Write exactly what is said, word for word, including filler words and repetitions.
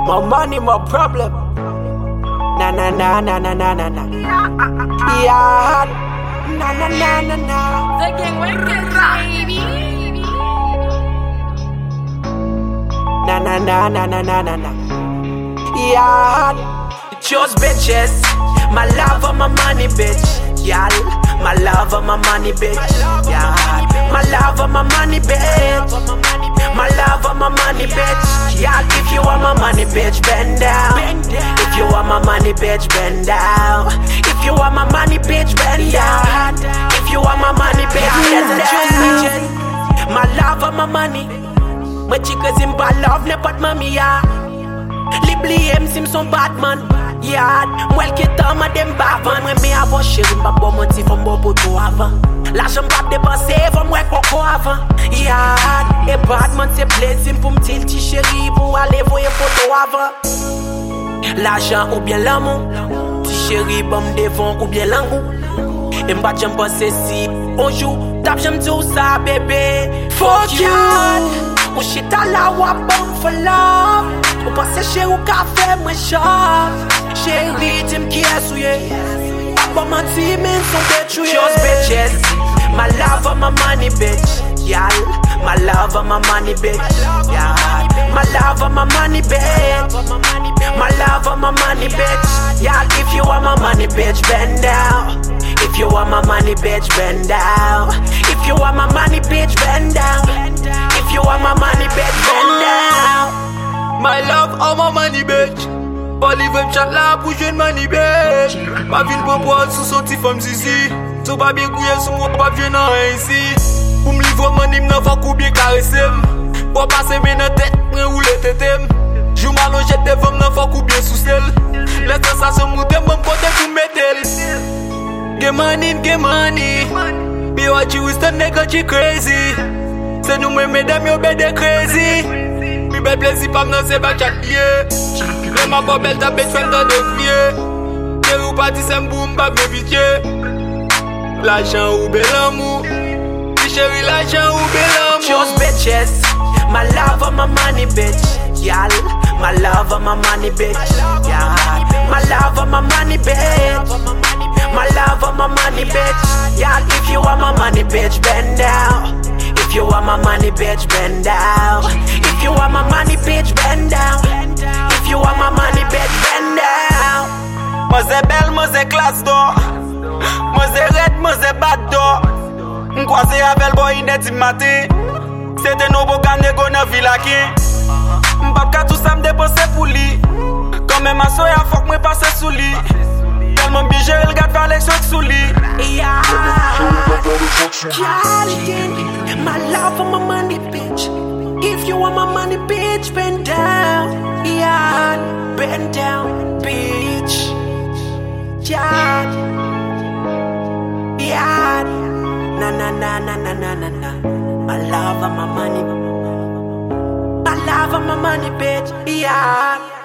More money, more problem. Na na na na na na na na. Yeah. Na na na na na. The gang wicked, baby. Na na na na na na na na. Yeah. Just bitches. My love or my money, bitch. Y'all. My love or my money, bitch. Yeah. My love or my money, bitch. My love or my money, bitch. Yeah. If you want my money, bitch, bend down. If you want my money, bitch, bend down. If you want my money, bitch, bend down. If you want my money, bitch, bend down. My love or my money. My chicas in bad love, ne pas de mamie, yeah. Libli M sim son Batman. Yeah, mwel ke tan ma dem bavan. Mwen me avon chéri mba bon menti fom bo poto avan. L'argent m'pap dépenser fom wek poko avan. Yeah, e Batman se plezim pou m'til ti chéri pou ale voye photo avan. L'argent ou bien l'amour, ti chéri bon devant ou bien l'angou. E m'bat j'aime penser si on joue, tap j'aime tout ça bébé. Fuck you. Ou shit à la wap bon for love. Ou passe chez ou café moi char. Chérie tu m'kies ou ye. Pas menti men son détruit. Just bitches. My love or my money bitch. Y'all. My love or my money bitch. Yeah. My love or my money bitch. My love or my money bitch. Y'all. If you want my money bitch bend down. If you want my money bitch bend down. If you want my money bitch bend down. If you want my money bitch bend down. My love or my money bitch. Pas livre m'chat là pour jouer money bitch. Ma ville pour boire sous son petit femme zizi. So pas bien couillé sous moi pas bien non ici. Pour me livrer money m'en faut coup bien caresser. Pour passer bien dans tête m'en rouler tétem. Jou malo jette femme n'en faut coup bien sous celle. Laisse ça se monter mon côté pour mettre. Get money, get money. Be what you is the nigga you crazy. C'est nous même mesdames yo bête crazy. Mi bel plaisir pas m'nan c'est pas chat lié. Mais ma belle ta bête fait dans de crier. T'es ou parti c'est m'boum pas bien pitié. L'argent ou bel amour. Ti chérie l'argent ou bel amour. Just bitches. My love or my money bitch. Y'all. My love or my money bitch. Yeah. My love or my money bitch. My love or my money bitch. Y'all. If you want my money bitch bend down. If you want my money bitch bend down. If you want my money bitch bend down. If you want my money bitch bend down. Moi c'est belle, moi c'est classe d'or. Moi c'est red, moi c'est bad d'or. M'croise avec boy net du matin. C'était nos beaux canets qu'on a vu là qui. M'pap tout ça m'dépenser pour lui. Quand même ma soya faut que moi passe sous lui. Tellement bien géré le gars de Alex sous lui. Yeah. My love or my money bitch. If you want my money bitch bend down. Yeah. Bend down bitch. Yeah. Yeah. Na na na na na na na na. My love or my money. My love or my money bitch. Yeah.